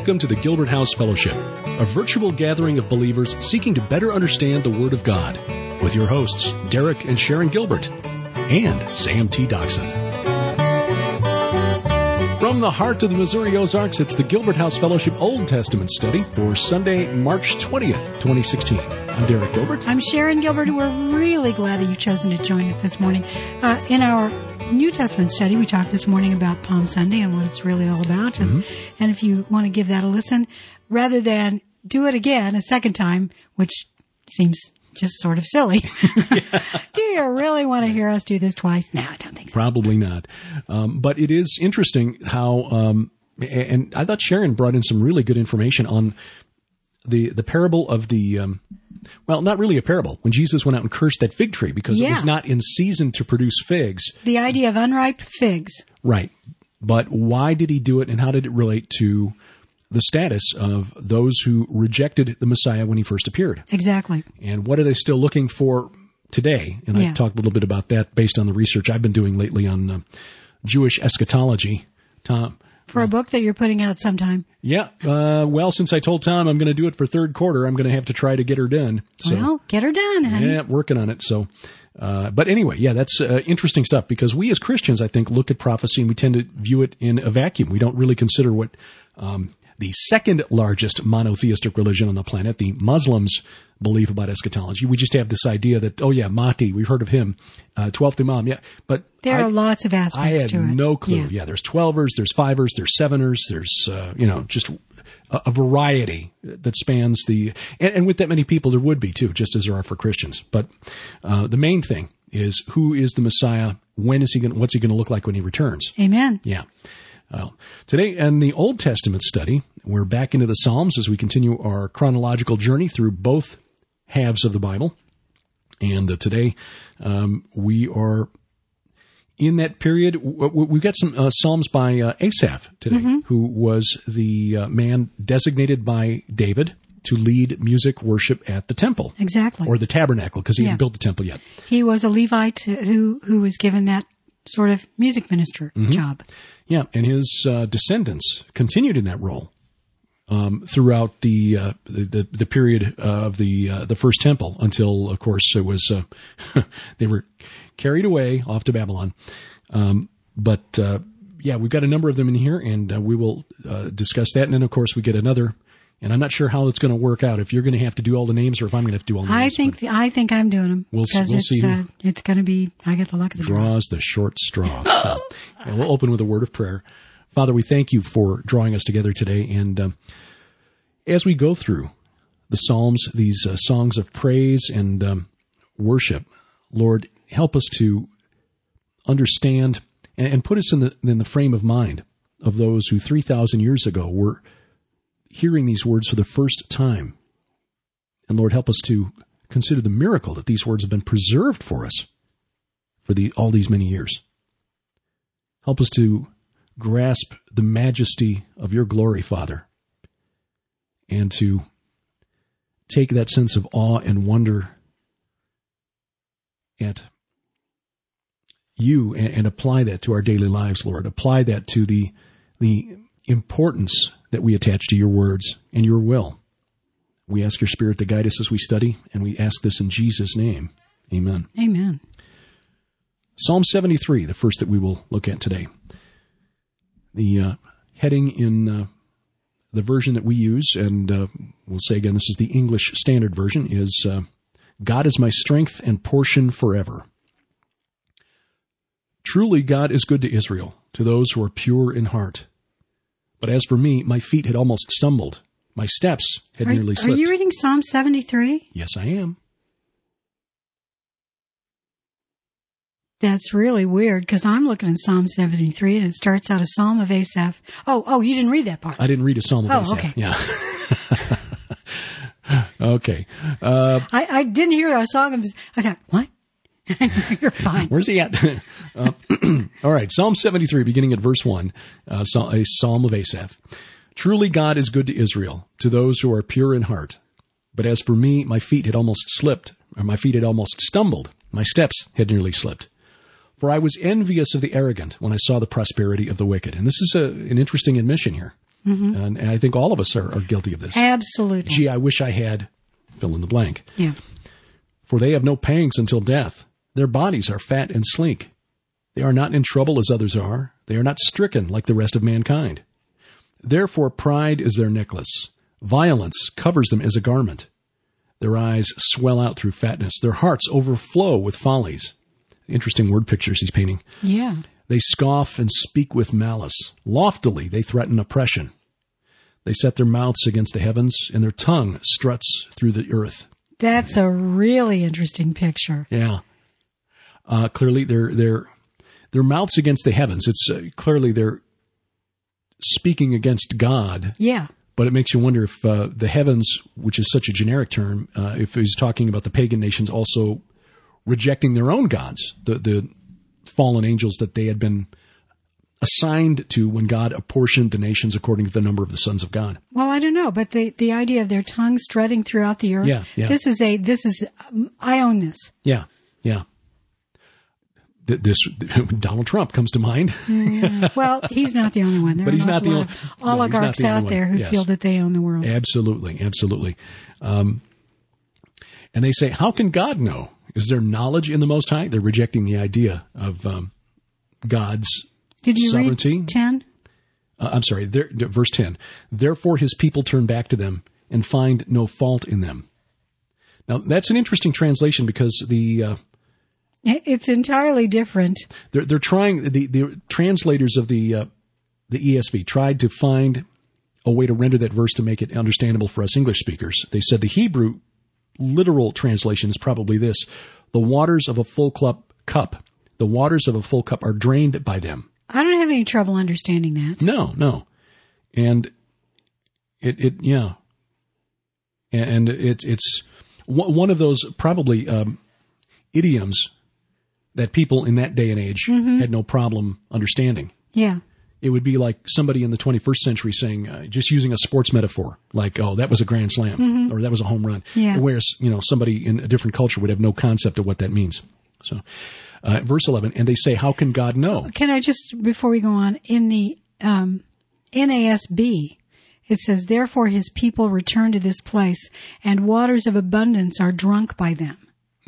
Welcome to the Gilbert House Fellowship, a virtual gathering of believers seeking to better understand the Word of God, with your hosts, Derek and Sharon Gilbert, and Sam T. Doxson. From the heart of the Missouri Ozarks, it's the Gilbert House Fellowship Old Testament study for Sunday, March 20th, 2016. I'm Derek Gilbert. I'm Sharon Gilbert, and we're really glad that you've chosen to join us this morning. In our New Testament study, we talked this morning about Palm Sunday and what it's really all about. And if you want to give that a listen, rather than do it again a second time, which seems just sort of silly. Do you really want to hear us do this twice? No, I don't think so. Probably not. But it is interesting how, and I thought Sharon brought in some really good information on the parable of the, well, not really a parable, when Jesus went out and cursed that fig tree because it was not in season to produce figs. The idea of unripe figs. Right. But why did he do it, and how did it relate to the status of those who rejected the Messiah when he first appeared? Exactly. And what are they still looking for today? And I talked a little bit about that based on the research I've been doing lately on Jewish eschatology. Tom? For a book that you're putting out sometime. Yeah. Well, since I told Tom I'm going to do it for third quarter, I'm going to have to try to get her done. So, well, get her done, honey. Yeah, working on it. So, but anyway, that's interesting stuff, because we as Christians, I think, look at prophecy and we tend to view it in a vacuum. We don't really consider what the second largest monotheistic religion on the planet, the Muslims, believe about eschatology. We just have this idea that, Mahdi, we've heard of him, 12th Imam, but there are lots of aspects to it. I had no clue. Yeah, there's 12ers, there's 5ers, there's 7ers, there's, just a variety that spans the, and with that many people there would be too, just as there are for Christians. But the main thing is, who is the Messiah? When is he going? What's he going to look like when he returns? Amen. Yeah. Well, today in the Old Testament study, we're back into the Psalms as we continue our chronological journey through both halves of the Bible. And today we are in that period. We've got some Psalms by Asaph today, who was the man designated by David to lead music worship at the temple. Exactly. Or the tabernacle, because he hadn't built the temple yet. He was a Levite who was given that sort of music minister job. Yeah, and his descendants continued in that role throughout the period of the first temple, until, of course, it was they were carried away off to Babylon. But we've got a number of them in here, and we will discuss that. And then, of course, we get another. And I'm not sure how it's going to work out, if you're going to have to do all the names or if I'm going to have to do all the names. I think I'm doing them. We'll see. It's going to be, I get the luck of the draws the short straw. And we'll open with a word of prayer. Father, we thank you for drawing us together today. And as we go through the Psalms, these songs of praise and worship, Lord, help us to understand and put us in the frame of mind of those who 3,000 years ago were hearing these words for the first time. And Lord, help us to consider the miracle that these words have been preserved for us for all these many years. Help us to grasp the majesty of your glory, Father, and to take that sense of awe and wonder at you and apply that to our daily lives, Lord. Apply that to the importance that we attach to your words and your will. We ask your Spirit to guide us as we study, and we ask this in Jesus' name. Amen. Amen. Psalm 73, the first that we will look at today. The heading in the version that we use, and we'll say again, this is the English Standard Version, is God is my strength and portion forever. Truly God is good to Israel, to those who are pure in heart. But as for me, my feet had almost stumbled. My steps had nearly slipped. Are you reading Psalm 73? Yes, I am. That's really weird, because I'm looking at Psalm 73, and it starts out a Psalm of Asaph. Oh, you didn't read that part. I didn't read a Psalm of Asaph. Okay. Yeah. Okay. I didn't hear a song of this. I thought, what? You're fine. Where's he at? All right, Psalm 73, beginning at verse 1, a Psalm of Asaph. Truly God is good to Israel, to those who are pure in heart. But as for me, my feet had almost stumbled. My steps had nearly slipped. For I was envious of the arrogant when I saw the prosperity of the wicked. And this is an interesting admission here. And I think all of us are guilty of this. Absolutely. Gee, I wish I had fill in the blank. Yeah. For they have no pangs until death. Their bodies are fat and sleek. They are not in trouble as others are. They are not stricken like the rest of mankind. Therefore pride is their necklace. Violence covers them as a garment. Their eyes swell out through fatness. Their hearts overflow with follies. Interesting word pictures he's painting. Yeah. They scoff and speak with malice. Loftily they threaten oppression. They set their mouths against the heavens, and their tongue struts through the earth. That's a really interesting picture. Yeah. Clearly, their mouths against the heavens. It's clearly they're speaking against God. Yeah. But it makes you wonder if the heavens, which is such a generic term, if he's talking about the pagan nations also rejecting their own gods, the fallen angels that they had been assigned to when God apportioned the nations according to the number of the sons of God. Well, I don't know, but the idea of their tongue strutting throughout the earth. Yeah. This is I own this. Yeah. This Donald Trump comes to mind. Well, he's not the only one. There But he's not the only oligarchs out there who feel that they own the world. Absolutely. And they say, how can God know? Is there knowledge in the Most High? They're rejecting the idea of God's Did you sovereignty. read 10? I'm sorry, verse 10. Therefore his people turn back to them and find no fault in them. Now, that's an interesting translation because It's entirely different. They're trying, the translators of the ESV tried to find a way to render that verse to make it understandable for us English speakers. They said the Hebrew literal translation is probably this: the waters of a full cup. The waters of a full cup are drained by them. I don't have any trouble understanding that. No. And And it's one of those probably idioms that people in that day and age had no problem understanding. Yeah. It would be like somebody in the 21st century saying, just using a sports metaphor, like, oh, that was a grand slam, or that was a home run. Yeah. Whereas, somebody in a different culture would have no concept of what that means. So, verse 11, and they say, how can God know? Can I just, before we go on, in the NASB, it says, therefore his people return to this place, and waters of abundance are drunk by them.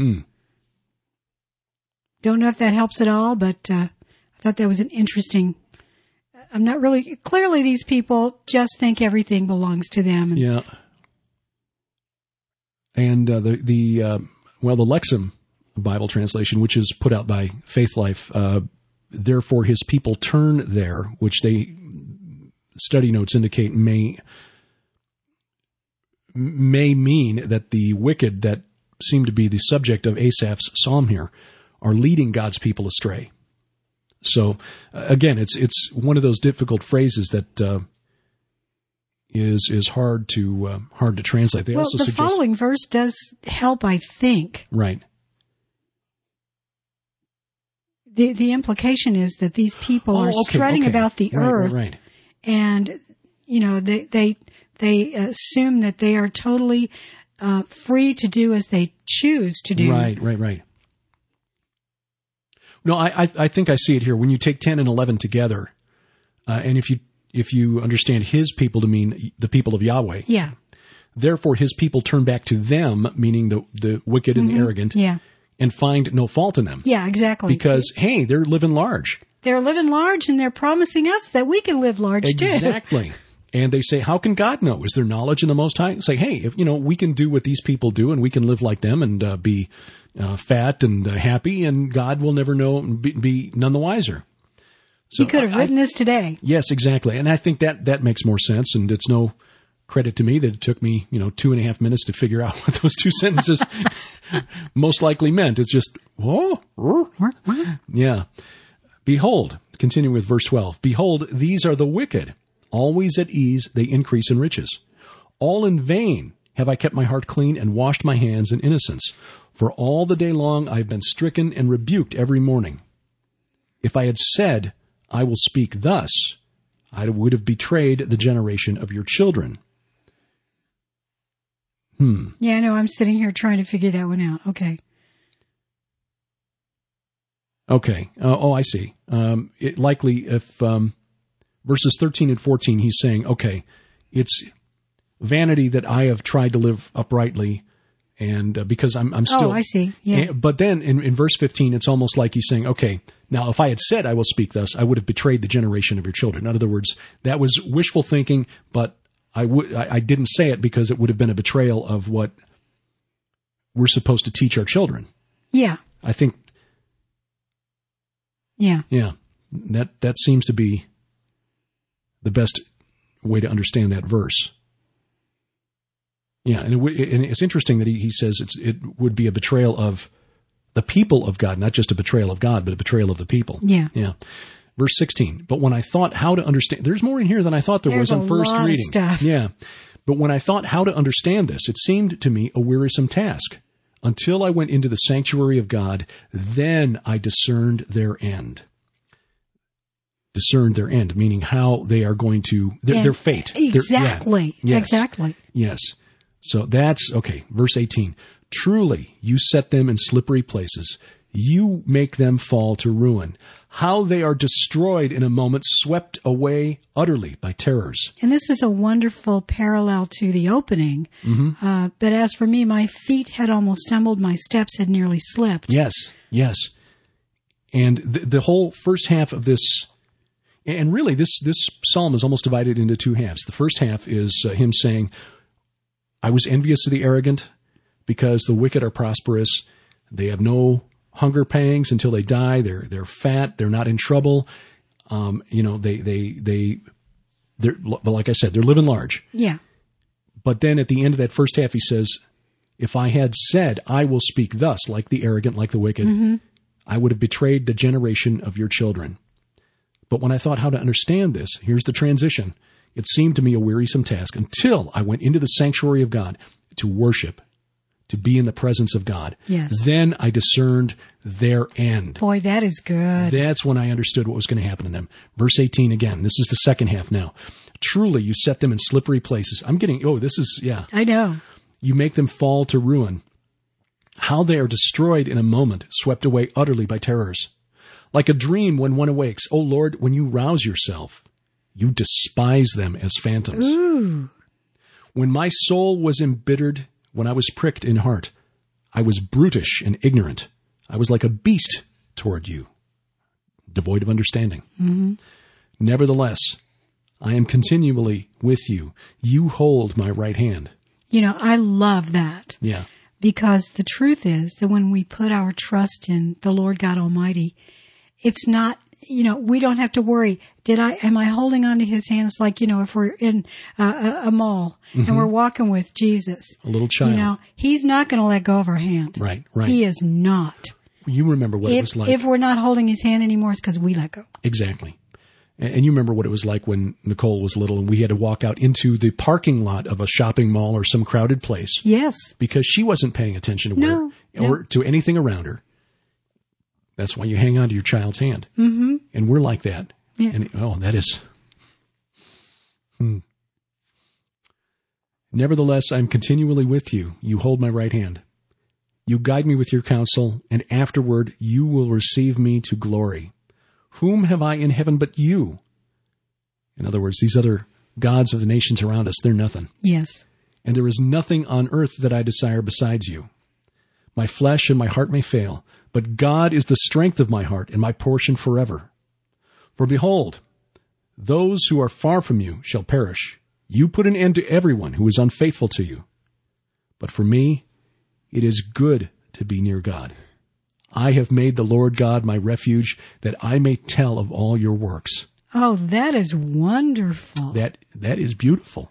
Don't know if that helps at all, but I thought that was an interesting... I'm not really... Clearly, these people just think everything belongs to them. Yeah. And the Lexham Bible translation, which is put out by Faith Life, therefore his people turn there, which they study notes indicate may mean that the wicked that seem to be the subject of Asaph's psalm here are leading God's people astray. So again, it's one of those difficult phrases that is hard to translate. They also suggest following verse does help, I think. Right. The implication is that these people are strutting about the earth, right. And they assume that they are totally free to do as they choose to do. Right. No, I think I see it here. When you take 10 and 11 together, and if you understand his people to mean the people of Yahweh, yeah. Therefore, his people turn back to them, meaning the wicked and the arrogant, yeah. and find no fault in them. Yeah, exactly. Because hey, they're living large. They're living large, and they're promising us that we can live large too. Exactly. And they say, how can God know? Is there knowledge in the Most High? Say, hey, if we can do what these people do, and we can live like them, and be fat and happy, and God will never know and be none the wiser. So he could have written this today. Yes, exactly. And I think that makes more sense, and it's no credit to me that it took me 2.5 minutes to figure out what those two sentences most likely meant. It's just, yeah. Behold, continuing with verse 12, behold, these are the wicked. Always at ease, they increase in riches. All in vain have I kept my heart clean and washed my hands in innocence. For all the day long I have been stricken and rebuked every morning. If I had said, I will speak thus, I would have betrayed the generation of your children. Yeah, no, I'm sitting here trying to figure that one out. Okay. I see. It likely if... verses 13 and 14, he's saying, okay, it's vanity that I have tried to live uprightly, and because I'm still... Oh, I see. Yeah. But then in verse 15, it's almost like he's saying, okay, now if I had said I will speak thus, I would have betrayed the generation of your children. In other words, that was wishful thinking, but I didn't say it because it would have been a betrayal of what we're supposed to teach our children. Yeah. I think... Yeah. Yeah. That seems to be the best way to understand that verse. Yeah, and it's interesting that he says it would be a betrayal of the people of God, not just a betrayal of God, but a betrayal of the people. Yeah. Yeah. Verse 16, but when I thought how to understand, there's more in here than I thought there was on first reading. There's a lot of stuff. Yeah. But when I thought how to understand this, it seemed to me a wearisome task. Until I went into the sanctuary of God, then I discerned their end. Discerned their end, meaning how they are going to, their fate. Exactly. Yes. Exactly. Yes. So that's, okay, verse 18. Truly, you set them in slippery places. You make them fall to ruin. How they are destroyed in a moment, swept away utterly by terrors. And this is a wonderful parallel to the opening. Mm-hmm. But as for me, my feet had almost stumbled, my steps had nearly slipped. Yes, yes. And the whole first half of this, and really this psalm is almost divided into two halves. The first half is him saying, I was envious of the arrogant because the wicked are prosperous. They have no hunger pangs until they die. They're fat. They're not in trouble. They're like I said, they're living large. Yeah. But then at the end of that first half, he says, if I had said, I will speak thus, like the arrogant, like the wicked, mm-hmm. I would have betrayed the generation of your children. But when I thought how to understand this, here's the transition. It seemed to me a wearisome task until I went into the sanctuary of God to worship, to be in the presence of God. Yes. Then I discerned their end. Boy, that is good. That's when I understood what was going to happen to them. Verse 18 again. This is the second half now. Truly, you set them in slippery places. I know. You make them fall to ruin. How they are destroyed in a moment, swept away utterly by terrors. Like a dream when one awakes. O Lord, when you rouse yourself, you despise them as phantoms. Ooh. When my soul was embittered, when I was pricked in heart, I was brutish and ignorant. I was like a beast toward you, devoid of understanding. Mm-hmm. Nevertheless, I am continually with you. You hold my right hand. You know, I love that. Yeah. Because the truth is that when we put our trust in the Lord God Almighty, it's not, we don't have to worry. Am I holding on to his hand? It's like, if we're in a mall mm-hmm. and we're walking with Jesus. A little child. He's not going to let go of our hand. Right. He is not. You remember what it was like. If we're not holding his hand anymore, it's because we let go. Exactly. And you remember what it was like when Nicole was little and we had to walk out into the parking lot of a shopping mall or some crowded place. Yes. Because she wasn't paying attention to or to anything around her. That's why you hang on to your child's hand. Mm-hmm. And we're like that. Yeah. And, that is... Nevertheless, I'm continually with you. You hold my right hand. You guide me with your counsel, and afterward you will receive me to glory. Whom have I in heaven but you? In other words, these other gods of the nations around us, they're nothing. Yes. And there is nothing on earth that I desire besides you. My flesh and my heart may fail, but God is the strength of my heart and my portion forever. For behold, those who are far from you shall perish. You put an end to everyone who is unfaithful to you. But for me, it is good to be near God. I have made the Lord God my refuge, that I may tell of all your works. Oh, that is wonderful. That is beautiful.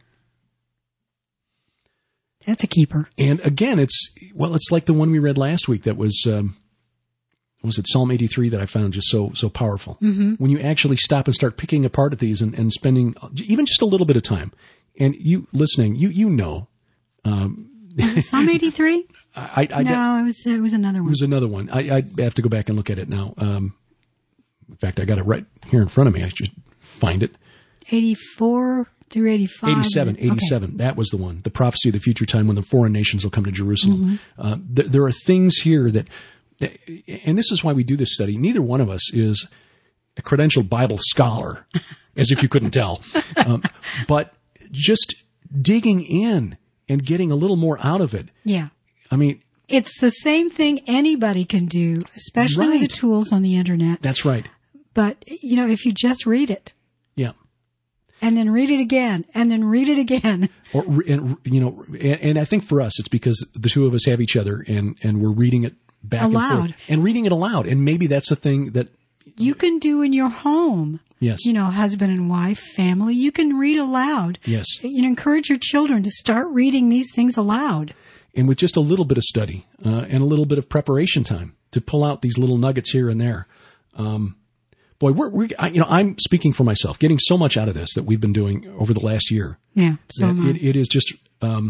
That's a keeper. And again, it's like the one we read last week that was it Psalm 83 that I found just so powerful. Mm-hmm. When you actually stop and start picking apart at these and spending even just a little bit of time. And you listening, you know. Psalm 83? It was another one. It was another one. I have to go back and look at it now. In fact, I got it right here in front of me. I should find it. 84 through 85. 87. Okay. That was the one. The prophecy of the future time when the foreign nations will come to Jerusalem. Mm-hmm. There are things here that, and this is why we do this study. Neither one of us is a credentialed Bible scholar. as if you couldn't tell. But just digging in and getting a little more out of it. Yeah. I mean, it's the same thing anybody can do, especially with the tools on the internet. That's right. But, if you just read it. Yeah. And then read it again, and then read it again. And I think for us, it's because the two of us have each other and we're reading it back aloud. and forth. And reading it aloud. And maybe that's the thing that you can do in your home. Yes. Husband and wife, family, you can read aloud. Yes. Encourage your children to start reading these things aloud. And with just a little bit of study and a little bit of preparation time to pull out these little nuggets here and there. I'm speaking for myself, getting so much out of this that we've been doing over the last year. Yeah, so much. It is just,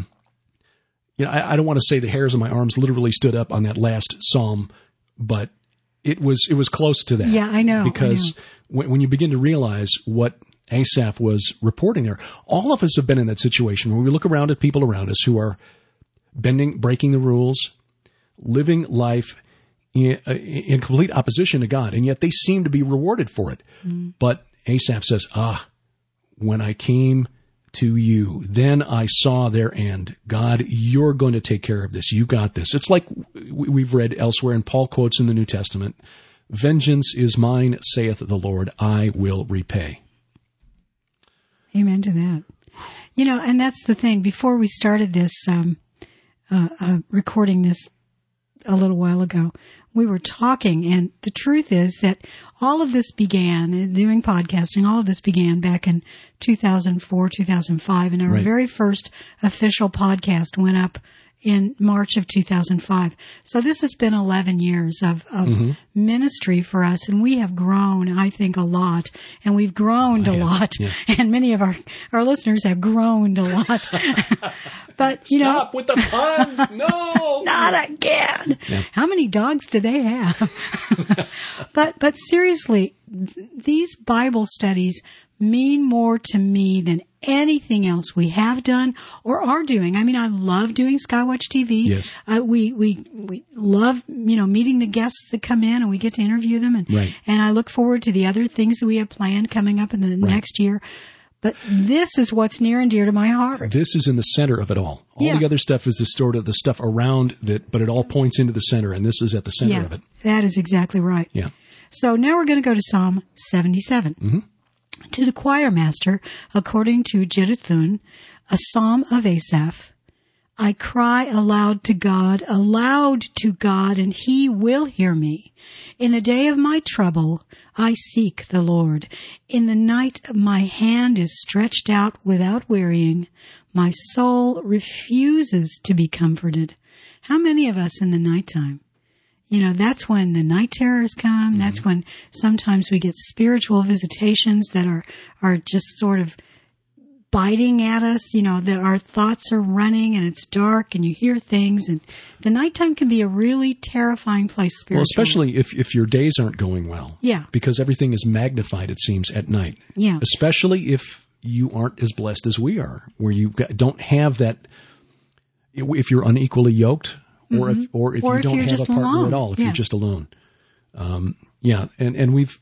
I don't want to say the hairs on my arms literally stood up on that last psalm, but it was close to that. Yeah, I know. Because when you begin to realize what Asaph was reporting there, all of us have been in that situation where we look around at people around us who are breaking the rules, living life in complete opposition to God, and yet they seem to be rewarded for it. Mm. But Asaph says, when I came to you, then I saw their end. God, you're going to take care of this. You got this. It's like we've read elsewhere, and Paul quotes in the New Testament, vengeance is mine, saith the Lord, I will repay. Amen to that. And that's the thing. Before we started this, recording this a little while ago, we were talking, and the truth is that all of this began, doing podcasting, all of this began back in 2004, 2005, and our very first official podcast went up in March of 2005. So this has been 11 years of ministry for us, and we have grown, I think, a lot, and we've groaned a lot, and many of our listeners have groaned a lot. But, Stop with the puns! No! Not again! Yeah. How many dogs do they have? But seriously, these Bible studies mean more to me than anything else we have done or are doing. I mean, I love doing Skywatch TV. Yes. We love, meeting the guests that come in and we get to interview them. And I look forward to the other things that we have planned coming up in the next year. But this is what's near and dear to my heart. This is in the center of it all. All the other stuff is the sort of the stuff around it, but it all points into the center, and this is at the center of it. That is exactly right. Yeah. So now we're going to go to Psalm 77. Mm-hmm. To the choir master, according to Jeduthun, a psalm of Asaph, I cry aloud to God, and he will hear me. In the day of my trouble, I seek the Lord. In the night, my hand is stretched out without wearying. My soul refuses to be comforted. How many of us in the nighttime? That's when the night terrors come. Mm-hmm. That's when sometimes we get spiritual visitations that are just sort of biting at us, that our thoughts are running and it's dark and you hear things, and the nighttime can be a really terrifying place spiritually. Well, especially if your days aren't going well. Yeah. Because everything is magnified, it seems, at night. Yeah. Especially if you aren't as blessed as we are, where you don't have that, if you're unequally yoked, or if you don't have a partner alone. At all, if you're just alone. And we've,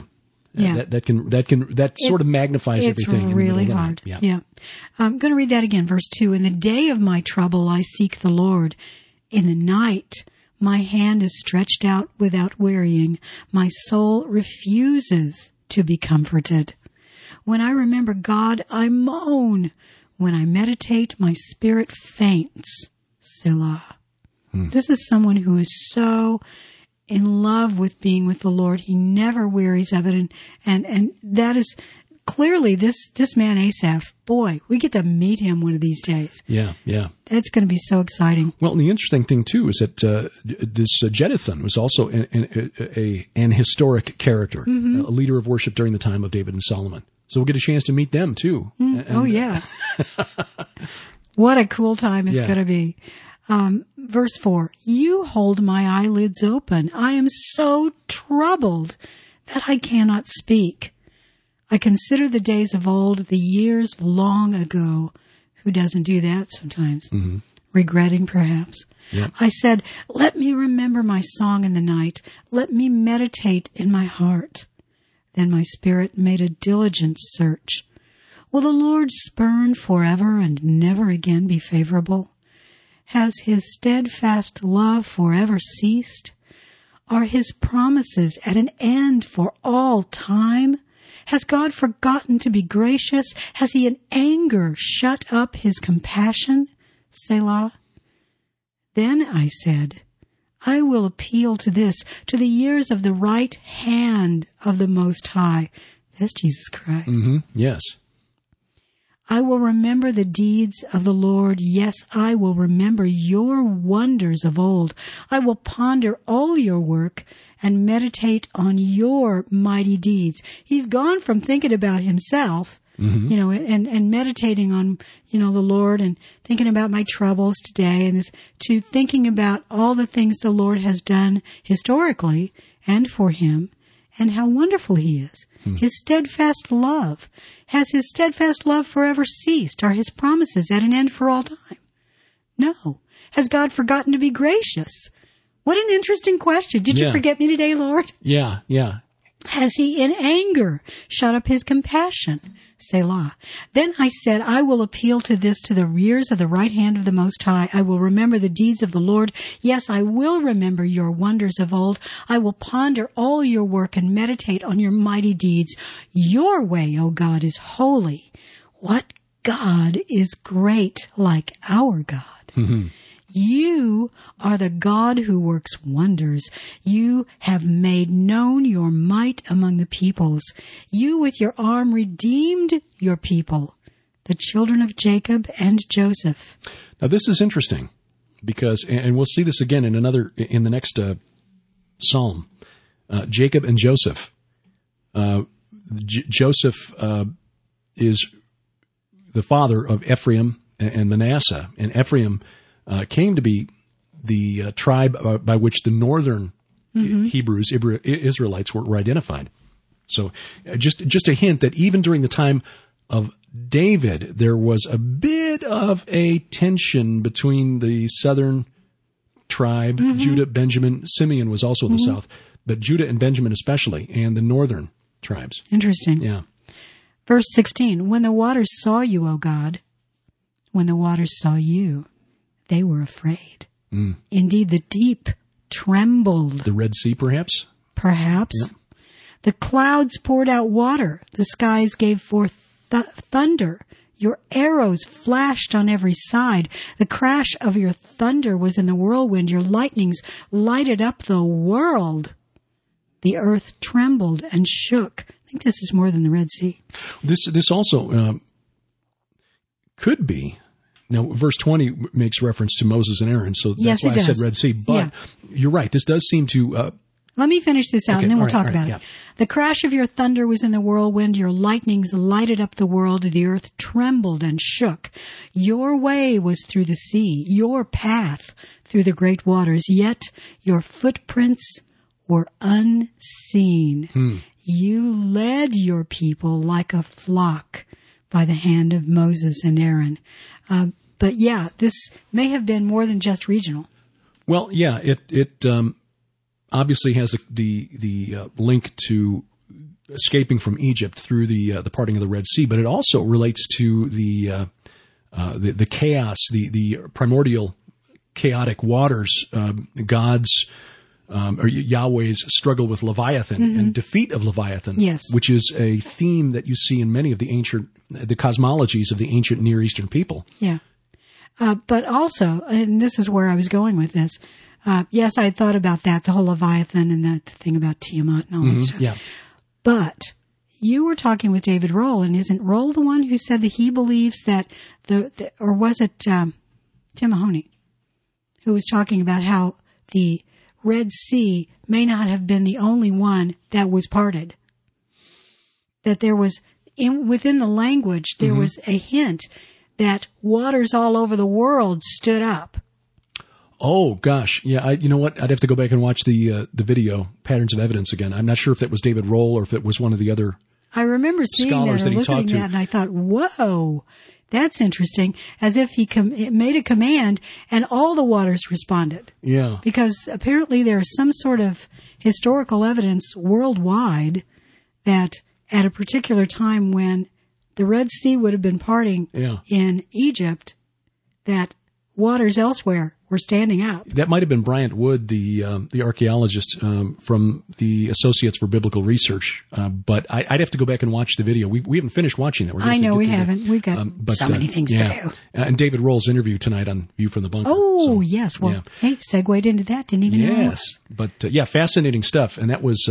that sort of magnifies everything. It's really hard. Yeah. I'm going to read that again. Verse 2. In the day of my trouble, I seek the Lord. In the night, my hand is stretched out without wearying. My soul refuses to be comforted. When I remember God, I moan. When I meditate, my spirit faints. Selah. This is someone who is so in love with being with the Lord. He never wearies of it. And that is clearly this man Asaph. Boy, we get to meet him one of these days. Yeah. That's going to be so exciting. Well, and the interesting thing, too, is that this Jeduthun was also an historic character, a leader of worship during the time of David and Solomon. So we'll get a chance to meet them, too. Yeah. What a cool time it's going to be. Verse 4, you hold my eyelids open. I am so troubled that I cannot speak. I consider the days of old, the years long ago. Who doesn't do that sometimes? Mm-hmm. Regretting, perhaps. Yep. I said, let me remember my song in the night. Let me meditate in my heart. Then my spirit made a diligent search. Will the Lord spurn forever and never again be favorable? Has his steadfast love forever ceased? Are his promises at an end for all time? Has God forgotten to be gracious? Has he in anger shut up his compassion? Selah. Then I said, I will appeal to this, to the years of the right hand of the Most High. That's Jesus Christ. Mm-hmm. Yes. I will remember the deeds of the Lord. Yes, I will remember your wonders of old. I will ponder all your work and meditate on your mighty deeds. He's gone from thinking about himself, and meditating on, the Lord and thinking about my troubles today and this, to thinking about all the things the Lord has done historically and for him and how wonderful he is. His steadfast love. Has his steadfast love forever ceased? Are his promises at an end for all time? No. Has God forgotten to be gracious? What an interesting question. Did you forget me today, Lord? Yeah. Has he in anger shut up his compassion? Selah. Then I said, I will appeal to this, to the years of the right hand of the Most High. I will remember the deeds of the Lord. Yes, I will remember your wonders of old. I will ponder all your work and meditate on your mighty deeds. Your way, O God, is holy. What God is great like our God? Mm-hmm. You are the God who works wonders. You have made known your might among the peoples. You with your arm redeemed your people, the children of Jacob and Joseph. Now this is interesting because, and we'll see this again in the next Psalm, Jacob and Joseph. Joseph is the father of Ephraim and Manasseh, and Ephraim came to be the tribe by which the northern Hebrews, Israelites were identified. So just a hint that even during the time of David, there was a bit of a tension between the southern tribe, Judah, Benjamin. Simeon was also in the south, but Judah and Benjamin especially, and the northern tribes. Interesting. Yeah. Verse 16, when the waters saw you, O God, when the waters saw you, they were afraid. Indeed, the deep trembled. The Red Sea, perhaps? Perhaps. Yep. The clouds poured out water. The skies gave forth thunder. Your arrows flashed on every side. The crash of your thunder was in the whirlwind. Your lightnings lighted up the world. The earth trembled and shook. I think this is more than the Red Sea. This also could be. Now, verse 20 makes reference to Moses and Aaron, so that's why I said Red Sea. But you're right. This does seem to... Let me finish this out, and then we'll talk about it. The crash of your thunder was in the whirlwind. Your lightnings lighted up the world. The earth trembled and shook. Your way was through the sea, your path through the great waters, yet your footprints were unseen. You led your people like a flock by the hand of Moses and Aaron. But this may have been more than just regional. Well, yeah, it obviously has the link to escaping from Egypt through the parting of the Red Sea, but it also relates to the chaos, the primordial chaotic waters, God's or Yahweh's struggle with Leviathan and defeat of Leviathan, which is a theme that you see in many of the cosmologies of the ancient Near Eastern people. Yeah. But also, and this is where I was going with this, yes, I had thought about that, the whole Leviathan and that thing about Tiamat and all that stuff. Yeah. But you were talking with David Roll, and isn't Roll the one who said that he believes that or was it Tim Mahoney, who was talking about how the Red Sea may not have been the only one that was parted? That there was, within the language, there was a hint that waters all over the world stood up. Oh, gosh. Yeah, you know what? I'd have to go back and watch the video, Patterns of Evidence, again. I'm not sure if that was David Roll or if it was one of the other I remember seeing scholars that or that he listening talked to to. that, and I thought, whoa, that's interesting. As if he made a command and all the waters responded. Yeah. Because apparently there is some sort of historical evidence worldwide that at a particular time when the Red Sea would have been parting in Egypt, that waters elsewhere were standing up. That might have been Bryant Wood, the archaeologist from the Associates for Biblical Research. But I'd have to go back and watch the video. We haven't finished watching that. I know we haven't. We've got so many things to do. And David Roll's interview tonight on View from the Bunker. Oh, yes. Well, hey, segued into that. Didn't even know. Yes. But, fascinating stuff. And that was,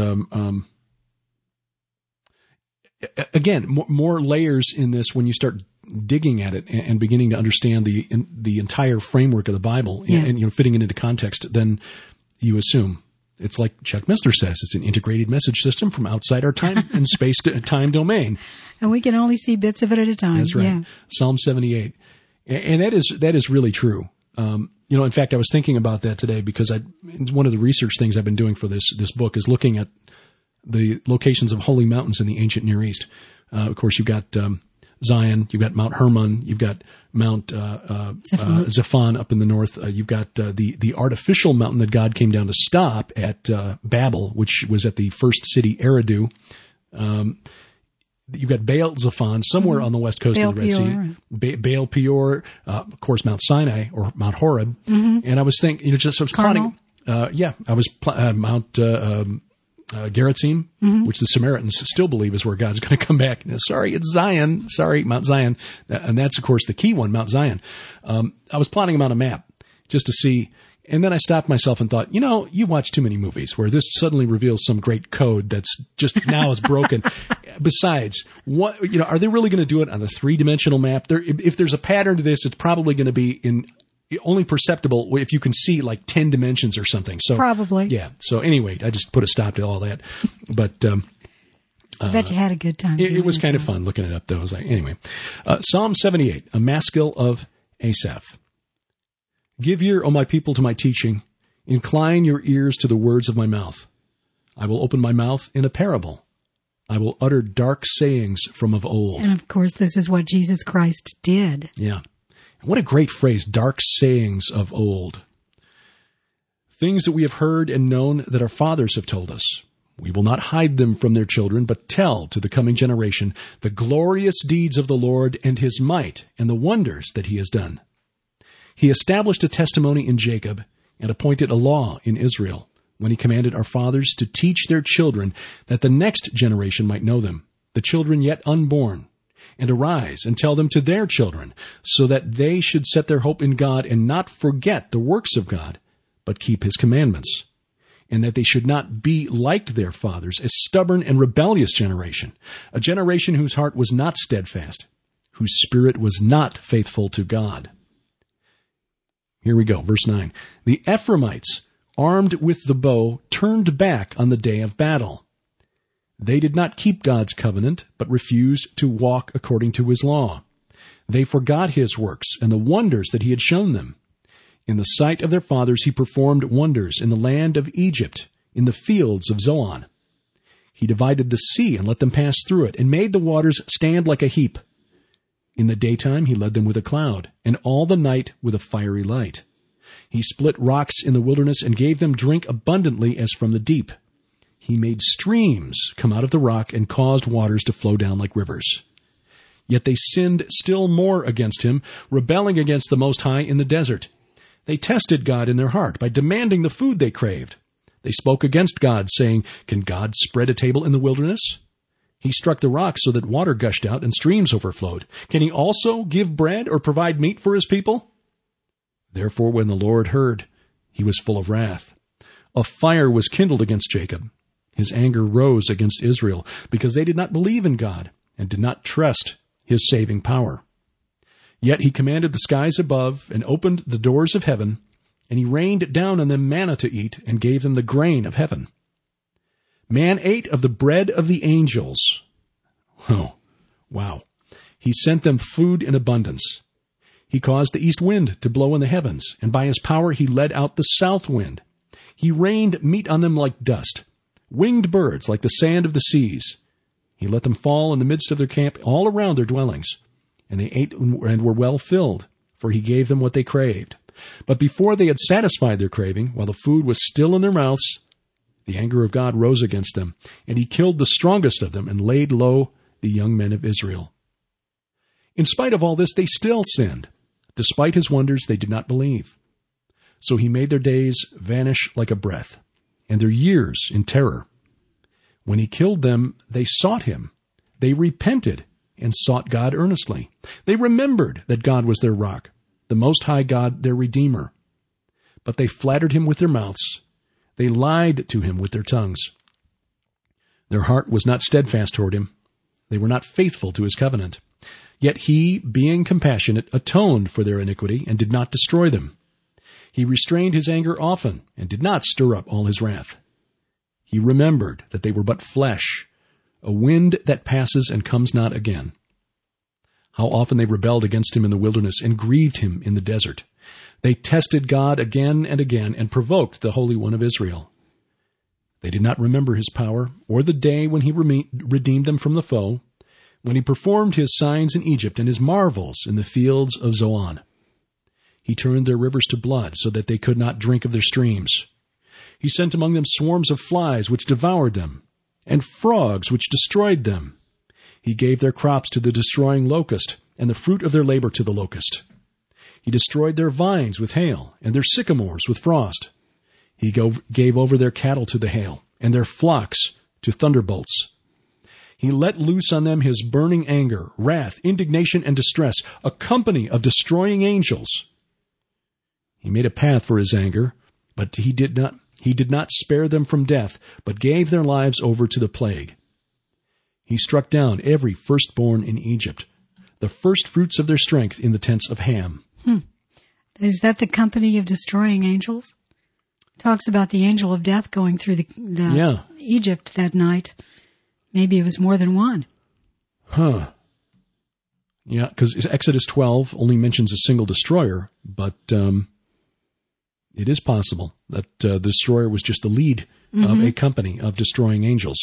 again, more layers in this when you start digging at it and beginning to understand the entire framework of the Bible and fitting it into context than you assume. It's like Chuck Missler says, it's an integrated message system from outside our time and space time domain. And we can only see bits of it at a time. That's right. Yeah. Psalm 78. And that is really true. In fact, I was thinking about that today because one of the research things I've been doing for this book is looking at the locations of holy mountains in the ancient Near East. Of course, you've got Zion, you've got Mount Hermon, you've got Mount Zephon up in the north. You've got the artificial mountain that God came down to stop at Babel, which was at the first city, Eridu. You've got Baal Zephon somewhere on the west coast of the Red Sea. Baal Peor, of course, Mount Sinai or Mount Horeb. And I was thinking, I was plotting. Mount Gerizim, which the Samaritans still believe is where God's going to come back. Sorry, it's Zion. Sorry, Mount Zion. And that's, of course, the key one, Mount Zion. I was plotting them on a map just to see. And then I stopped myself and thought, you watch too many movies where this suddenly reveals some great code that's just now is broken. Besides, are they really going to do it on a 3-dimensional map? If there's a pattern to this, it's probably going to be in only perceptible if you can see like 10 dimensions or something. So probably. Yeah. So anyway, I just put a stop to all that. But I bet you had a good time. It was kind of fun looking it up, though. I was like, anyway. Psalm 78, a maskil of Asaph. Give ear, O my people, to my teaching. Incline your ears to the words of my mouth. I will open my mouth in a parable. I will utter dark sayings from of old. And of course, this is what Jesus Christ did. Yeah. What a great phrase, dark sayings of old. Things that we have heard and known that our fathers have told us. We will not hide them from their children, but tell to the coming generation the glorious deeds of the Lord and his might and the wonders that he has done. He established a testimony in Jacob and appointed a law in Israel when he commanded our fathers to teach their children that the next generation might know them, the children yet unborn, and arise and tell them to their children, so that they should set their hope in God and not forget the works of God, but keep his commandments, and that they should not be like their fathers, a stubborn and rebellious generation, a generation whose heart was not steadfast, whose spirit was not faithful to God. Here we go, verse 9. The Ephraimites, armed with the bow, turned back on the day of battle. They did not keep God's covenant, but refused to walk according to his law. They forgot his works and the wonders that he had shown them. In the sight of their fathers he performed wonders in the land of Egypt, in the fields of Zoan. He divided the sea and let them pass through it, and made the waters stand like a heap. In the daytime he led them with a cloud, and all the night with a fiery light. He split rocks in the wilderness and gave them drink abundantly as from the deep. He made streams come out of the rock and caused waters to flow down like rivers. Yet they sinned still more against him, rebelling against the Most High in the desert. They tested God in their heart by demanding the food they craved. They spoke against God, saying, "Can God spread a table in the wilderness? He struck the rock so that water gushed out and streams overflowed. Can he also give bread or provide meat for his people?" Therefore, when the Lord heard, he was full of wrath. A fire was kindled against Jacob. His anger rose against Israel because they did not believe in God and did not trust his saving power. Yet he commanded the skies above and opened the doors of heaven, and he rained down on them manna to eat and gave them the grain of heaven. Man ate of the bread of the angels. Oh, wow. He sent them food in abundance. He caused the east wind to blow in the heavens, and by his power he led out the south wind. He rained meat on them like dust, winged birds like the sand of the seas. He let them fall in the midst of their camp all around their dwellings, and they ate and were well filled, for he gave them what they craved. But before they had satisfied their craving, while the food was still in their mouths, The anger of God rose against them, and he killed the strongest of them and laid low the young men of Israel. In spite of all this, they still sinned. Despite his wonders, they did not believe. So he made their days vanish like a breath, and their years in terror. When he killed them, they sought him. They repented and sought God earnestly. They remembered that God was their rock, the Most High God, their Redeemer. But they flattered him with their mouths. They lied to him with their tongues. Their heart was not steadfast toward him. They were not faithful to his covenant. Yet he, being compassionate, atoned for their iniquity and did not destroy them. He restrained his anger often and did not stir up all his wrath. He remembered that they were but flesh, a wind that passes and comes not again. How often they rebelled against him in the wilderness and grieved him in the desert. They tested God again and again and provoked the Holy One of Israel. They did not remember his power or the day when he redeemed them from the foe, when he performed his signs in Egypt and his marvels in the fields of Zoan. He turned their rivers to blood so that they could not drink of their streams. He sent among them swarms of flies which devoured them, and frogs which destroyed them. He gave their crops to the destroying locust, and the fruit of their labor to the locust. He destroyed their vines with hail, and their sycamores with frost. He gave over their cattle to the hail, and their flocks to thunderbolts. He let loose on them his burning anger, wrath, indignation, and distress, a company of destroying angels. He made a path for his anger, but he did not spare them from death, but gave their lives over to the plague. He struck down every firstborn in Egypt, the first fruits of their strength in the tents of Ham. Is that the company of destroying angels? Talks about the angel of death going through the Egypt that night. Maybe it was more than one. Yeah, because Exodus 12 only mentions a single destroyer, but it is possible that the destroyer was just the lead of a company of destroying angels.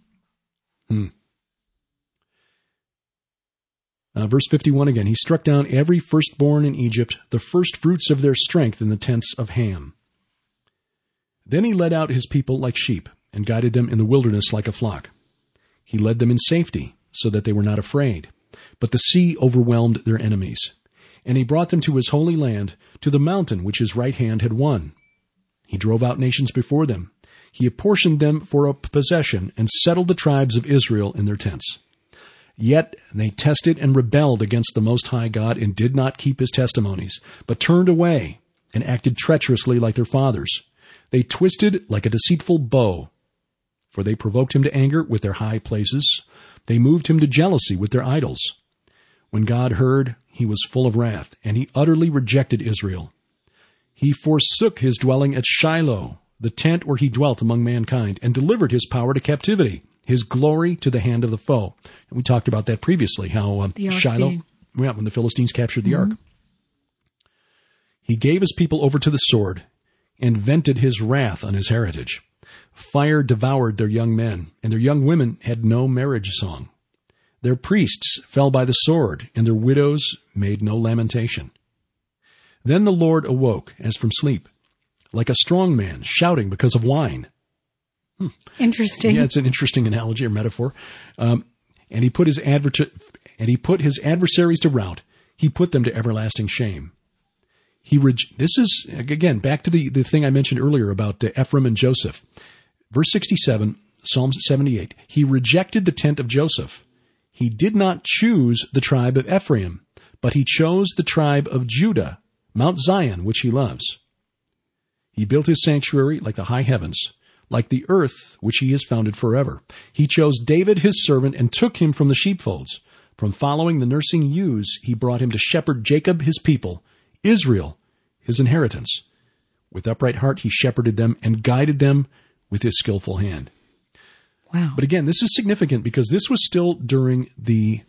Verse 51 again, he struck down every firstborn in Egypt, the first fruits of their strength in the tents of Ham. Then he led out his people like sheep and guided them in the wilderness like a flock. He led them in safety so that they were not afraid, but the sea overwhelmed their enemies. And he brought them to his holy land, to the mountain which his right hand had won. He drove out nations before them. He apportioned them for a possession and settled the tribes of Israel in their tents. Yet they tested and rebelled against the Most High God and did not keep his testimonies, but turned away and acted treacherously like their fathers. They twisted like a deceitful bow, for they provoked him to anger with their high places. They moved him to jealousy with their idols. When God heard, he was full of wrath, and he utterly rejected Israel. He forsook his dwelling at Shiloh, the tent where he dwelt among mankind, and delivered his power to captivity, his glory to the hand of the foe. And we talked about that previously, how Shiloh, when the Philistines captured the ark. He gave his people over to the sword and vented his wrath on his heritage. Fire devoured their young men, and their young women had no marriage song. Their priests fell by the sword, and their widows made no lamentation. Then the Lord awoke as from sleep, like a strong man shouting because of wine. Interesting. Yeah, it's an interesting analogy or metaphor. And he put his adversaries to rout. He put them to everlasting shame. This is, again, back to the thing I mentioned earlier about Ephraim and Joseph. Verse 67, Psalm 78, he rejected the tent of Joseph. He did not choose the tribe of Ephraim, but he chose the tribe of Judah, Mount Zion, which he loves. He built his sanctuary like the high heavens, like the earth which he has founded forever. He chose David his servant and took him from the sheepfolds. From following the nursing ewes, he brought him to shepherd Jacob his people, Israel his inheritance. With upright heart he shepherded them and guided them with his skillful hand. Wow. But again, this is significant because this was still during the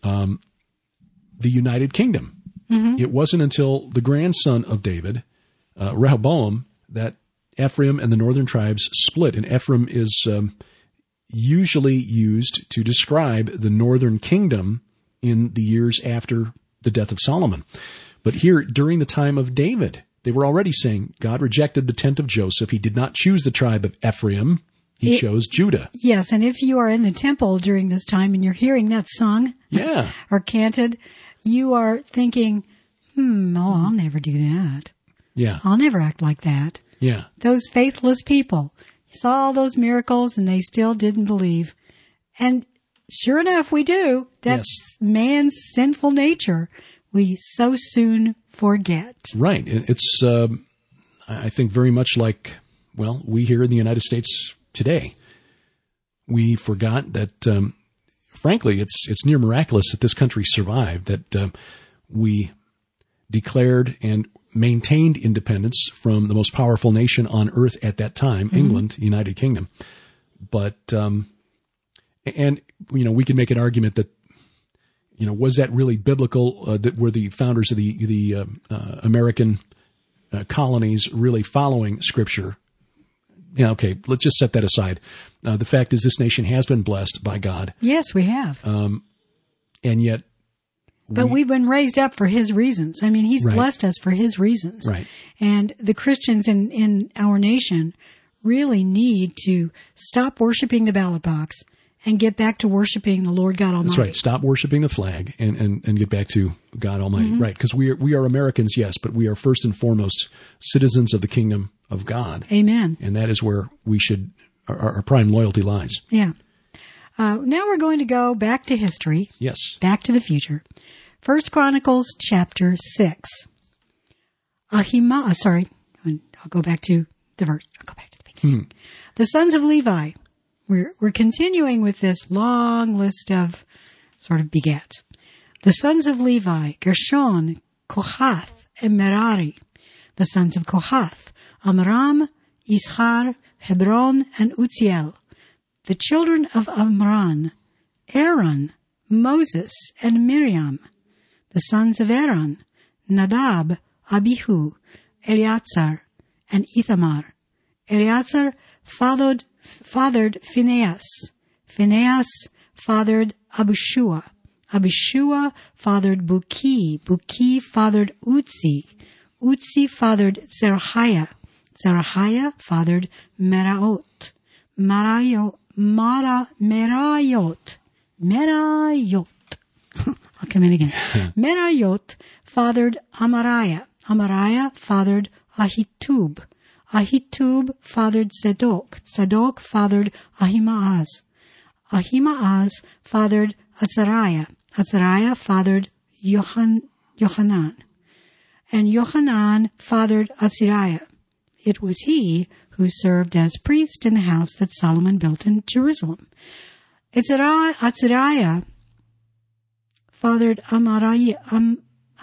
United Kingdom. It wasn't until the grandson of David, Rehoboam, that Ephraim and the northern tribes split. And Ephraim is usually used to describe the northern kingdom in the years after the death of Solomon. But here, during the time of David, They were already saying God rejected the tent of Joseph. He did not choose the tribe of Ephraim. He chose Judah. Yes, and if you are in the temple during this time and you're hearing that sung or canted, you are thinking, I'll never do that. Yeah. I'll never act like that. Yeah. Those faithless people saw all those miracles and they still didn't believe. And sure enough, we do. That's man's sinful nature. We so soon forget. Right. It's, I think, very much like, we here in the United States today. We forgot that, frankly, it's near miraculous that this country survived, that we declared and maintained independence from the most powerful nation on earth at that time, England, United Kingdom. But, and, we can make an argument that, was that really biblical? That were the founders of the American colonies really following Scripture? Yeah, okay, let's just set that aside. The fact is this nation has been blessed by God. Yes, we have. And yet... But we've been raised up for His reasons. I mean, He's blessed us for His reasons. Right. And the Christians in our nation really need to stop worshiping the ballot box and get back to worshiping the Lord God Almighty. That's right. Stop worshiping the flag and get back to God Almighty. Right. Because we are Americans, yes, but we are first and foremost citizens of the kingdom of God. Amen. And that is where we should, our prime loyalty lies. Yeah. Now we're going to go back to history. Yes. Back to the future. 1 Chronicles chapter 6. I'll go back to the verse. I'll go back to the beginning. The sons of Levi. We're continuing with this long list of sort of begats. The sons of Levi, Gershon, Kohath, and Merari. The sons of Kohath, Amram, Ishar, Hebron, and Uzziel. The children of Amram, Aaron, Moses, and Miriam. The sons of Aaron, Nadab, Abihu, Eleazar, and Ithamar. Eleazar fathered Phinehas. Phinehas fathered Abishua. Abishua fathered Buki. Buki fathered Uzzi. Uzzi fathered Zerahiah. Zerahiah fathered Merayot. Merayot. I'll come in again. Merayot fathered Amariah. Amariah fathered Ahitub. Ahitub fathered Zadok. Zadok fathered Ahimaaz. Ahimaaz fathered Azariah. Azariah fathered Yohanan. And Yohanan fathered Azariah. It was he who served as priest in the house that Solomon built in Jerusalem. Azariah fathered Amariah.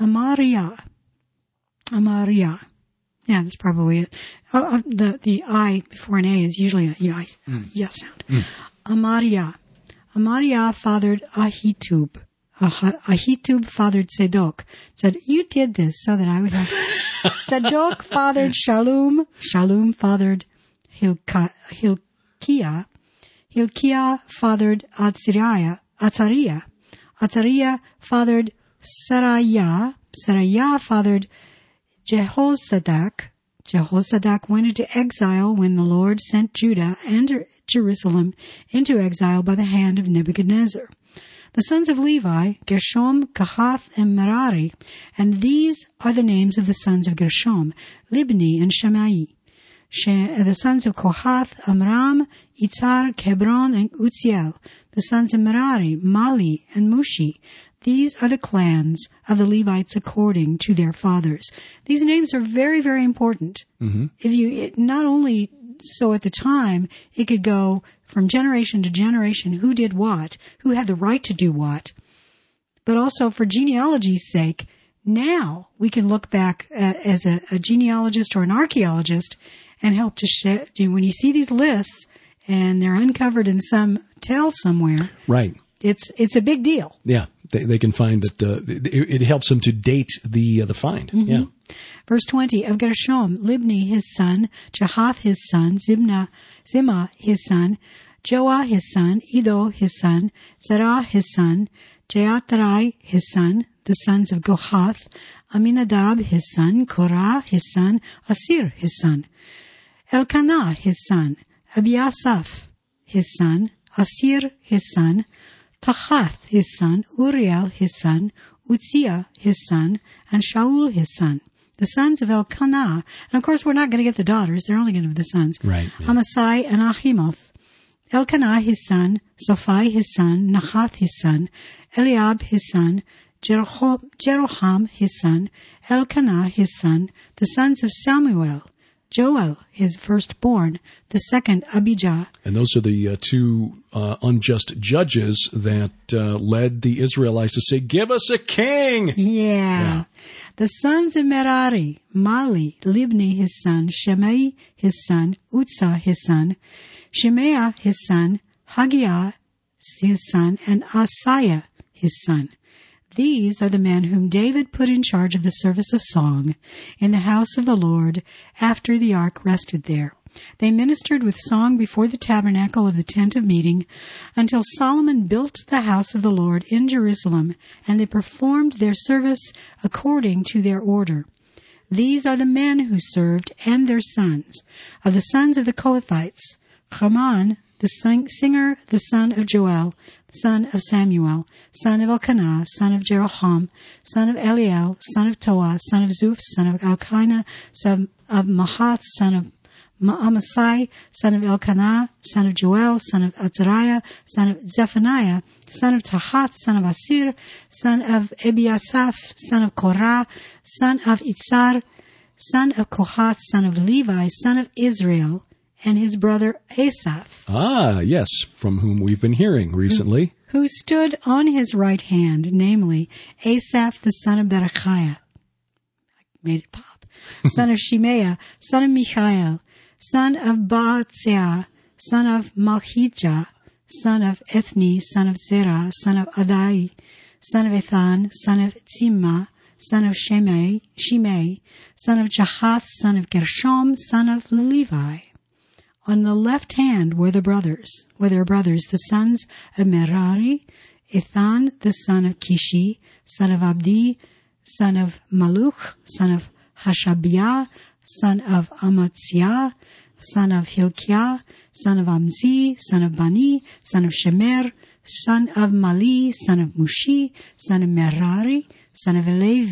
Yeah, that's probably it. The I before an A is usually a yeah sound. Amariah. Amariah fathered Ahitub. Ahitub fathered Zadok. Said, you did this so that I would have... Zadok fathered Shallum. Shallum fathered Hilkiah. Hilkiah fathered Azariah. Azariah fathered Seraiah. Seraiah fathered Jehozadak. Jehozadak went into exile when the Lord sent Judah and Jerusalem into exile by the hand of Nebuchadnezzar. The sons of Levi, Gershom, Kohath, and Merari, and these are the names of the sons of Gershom, Libni and Shammai. The sons of Kohath, Amram, Itzar, Hebron, and Uzziel. The sons of Merari, Mali and Mushi. These are the clans of the Levites according to their fathers. These names are very, very important. If not only so at the time, it could go from generation to generation, who did what, who had the right to do what, but also for genealogy's sake, now we can look back as a genealogist or an archaeologist and help to share, when you see these lists and they're uncovered in some tell somewhere. Right. It's a big deal. Yeah. They can find that it helps them to date the find. Yeah. Verse 20, of Gershom, Libni his son, Jahath his son, Zimah his son, Joah his son, Iddo his son, Zerah his son, Jeatarai his son, the sons of Kohath, Aminadab his son, Korah his son, Asir his son, Elkanah his son, Abiasaph his son, Asir his son, Tahath his son, Uriel his son, Uzziah his son, and Shaul his son. The sons of Elkanah, and of course we're not going to get the daughters, they're only going to have the sons. Right. Yeah. Amasai and Ahimoth. Elkanah his son, Sophi his son, Nahath his son, Eliab his son, Jeroham his son, Elkanah his son, the sons of Samuel, Joel his firstborn, the second Abijah. And those are the two unjust judges that led the Israelites to say, "Give us a king." Yeah. The sons of Merari, Mali, Libni his son, Shimei his son, Uzzah his son, Shemaiah his son, Haggiah his son, and Asaiah his son. These are the men whom David put in charge of the service of song in the house of the Lord after the ark rested there. They ministered with song before the tabernacle of the tent of meeting until Solomon built the house of the Lord in Jerusalem, and they performed their service according to their order. These are the men who served and their sons. Of the sons of the Kohathites, Haman, the singer, the son of Joel, son of Samuel, son of Elkanah, son of Jeroham, son of Eliel, son of Toah, son of Zuph, son of Elkanah, son of Mahath, son of Amasai, son of Elkanah, son of Joel, son of Azariah, son of Zephaniah, son of Tahath, son of Asir, son of Ebiasaph, son of Korah, son of Itzar, son of Kohath, son of Levi, son of Israel, and his brother Asaph. Ah, yes, from whom we've been hearing recently. Who stood on his right hand, namely Asaph, the son of Berechiah. I made it pop. Son of Shemaiah, son of Michael, son of Baatziah, son of Malchijah, son of Ethni, son of Zerah, son of Adai, son of Ethan, son of Tzimah, son of Shimei, son of Jahath, son of Gershom, son of Levi. On the left hand were their brothers, the sons of Merari, Ethan, the son of Kishi, son of Abdi, son of Maluch, son of Hashabiah, son of Amatziah, son of Hilkiah, son of Amzi, son of Bani, son of Shemer, son of Mali, son of Mushi, son of Merari, son of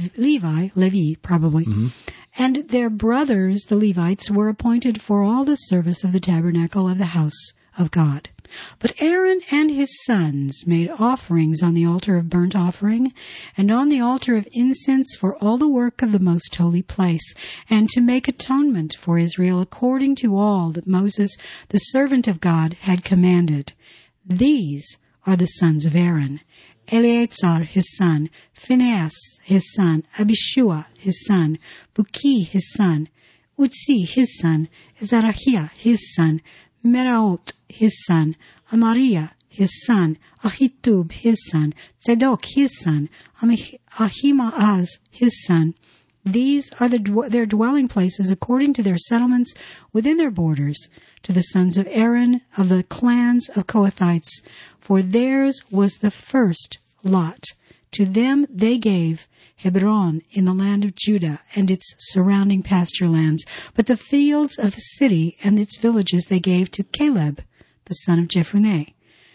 Levi probably. Mm-hmm. And their brothers, the Levites, were appointed for all the service of the tabernacle of the house of God. But Aaron and his sons made offerings on the altar of burnt offering and on the altar of incense for all the work of the most holy place, and to make atonement for Israel according to all that Moses, the servant of God, had commanded. These are the sons of Aaron: Eleazar his son, Phinehas his son, Abishua his son, Buki his son, Utzi his son, Zerahiah his son, Meraot his son, Amariah his son, Ahitub his son, Tzedok his son, Ahimaaz his son. These are their dwelling places according to their settlements within their borders, to the sons of Aaron of the clans of Kohathites, for theirs was the first lot. To them they gave Hebron in the land of Judah and its surrounding pasture lands, but the fields of the city and its villages they gave to Caleb, the son of Jephunneh.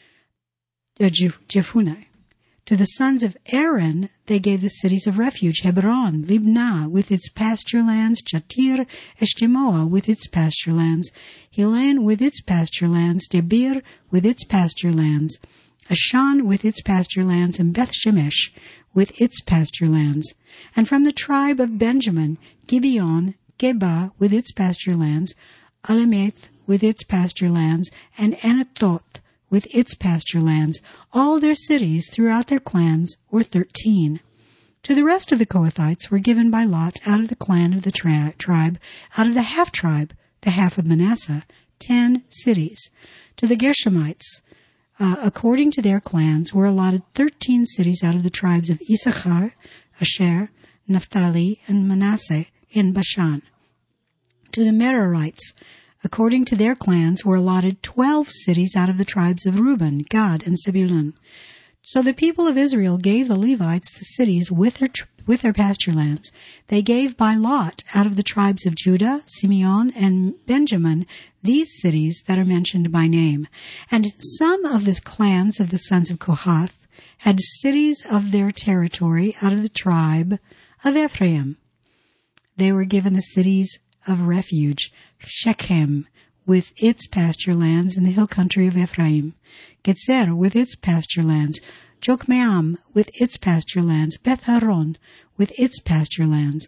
To the sons of Aaron they gave the cities of refuge: Hebron, Libnah with its pasture lands, Jatir, Eshtemoa with its pasture lands, Hilen with its pasture lands, Debir with its pasture lands, Ashan with its pasture lands, and Beth Shemesh with its pasture lands. And from the tribe of Benjamin, Gibeon, Geba with its pasture lands, Alemeth with its pasture lands, and Anathoth with its pasture lands. All their cities throughout their clans were 13. To the rest of the Kohathites were given by lot out of the clan of the tribe, out of the half-tribe, the half of Manasseh, 10 cities. To the Gershomites, according to their clans, were allotted 13 cities out of the tribes of Issachar, Asher, Naphtali, and Manasseh in Bashan. To the Merarites, according to their clans, were allotted 12 cities out of the tribes of Reuben, Gad, and Zebulun. So the people of Israel gave the Levites the cities with their pasture lands. They gave by lot out of the tribes of Judah, Simeon, and Benjamin these cities that are mentioned by name. And some of the clans of the sons of Kohath had cities of their territory out of the tribe of Ephraim. They were given the cities of refuge, Shechem, with its pasture lands in the hill country of Ephraim, Getzer with its pasture lands, Jokmeam with its pasture lands, Beth Horon with its pasture lands,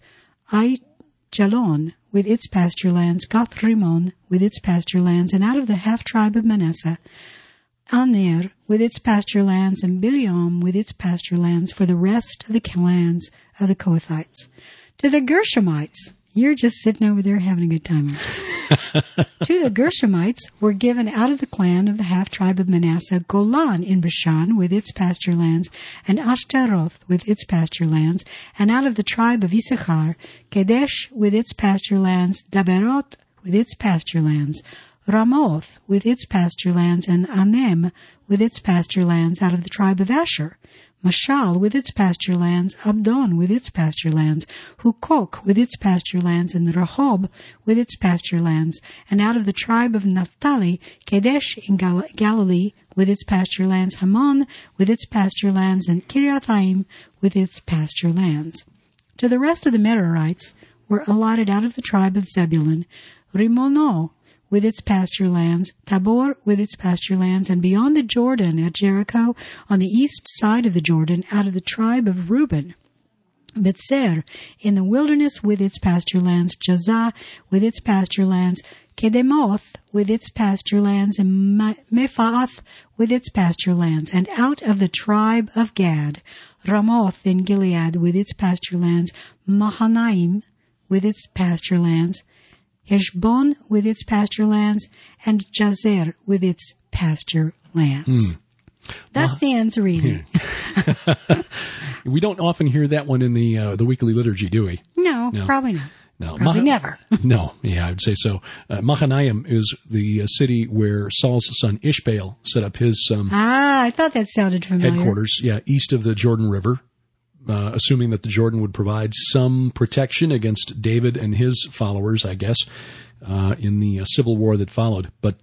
Aijalon with its pasture lands, Gath Rimmon with its pasture lands, and out of the half-tribe of Manasseh, Aner with its pasture lands, and Bileam with its pasture lands for the rest of the clans of the Kohathites. To the Gershomites, you're just sitting over there having a good time. To the Gershomites were given out of the clan of the half-tribe of Manasseh, Golan in Bashan with its pasture lands, and Ashtaroth with its pasture lands, and out of the tribe of Issachar, Kedesh with its pasture lands, Daberot with its pasture lands, Ramoth with its pasture lands, and Anem with its pasture lands out of the tribe of Asher, Mashal with its pasture lands, Abdon with its pasture lands, Hukok with its pasture lands, and Rehob with its pasture lands, and out of the tribe of Naphtali, Kadesh in Galilee with its pasture lands, Hamon with its pasture lands, and Kiriathaim with its pasture lands. To the rest of the Merarites were allotted out of the tribe of Zebulun, Rimono with its pasture lands, Tabor with its pasture lands, and beyond the Jordan at Jericho, on the east side of the Jordan, out of the tribe of Reuben, Betzer in the wilderness with its pasture lands, Jazah with its pasture lands, Kedemoth with its pasture lands, and Mephaath with its pasture lands, and out of the tribe of Gad, Ramoth in Gilead with its pasture lands, Mahanaim with its pasture lands, Heshbon with its pasture lands, and Jazer with its pasture lands. That's the end's reading. We don't often hear that one in the weekly liturgy, do we? No, probably not. No, probably never. No, yeah, I would say so. Mahanaim is the city where Saul's son Ishbaal set up his I thought that sounded familiar. Headquarters, east of the Jordan River. Assuming that the Jordan would provide some protection against David and his followers, I guess, in the civil war that followed. But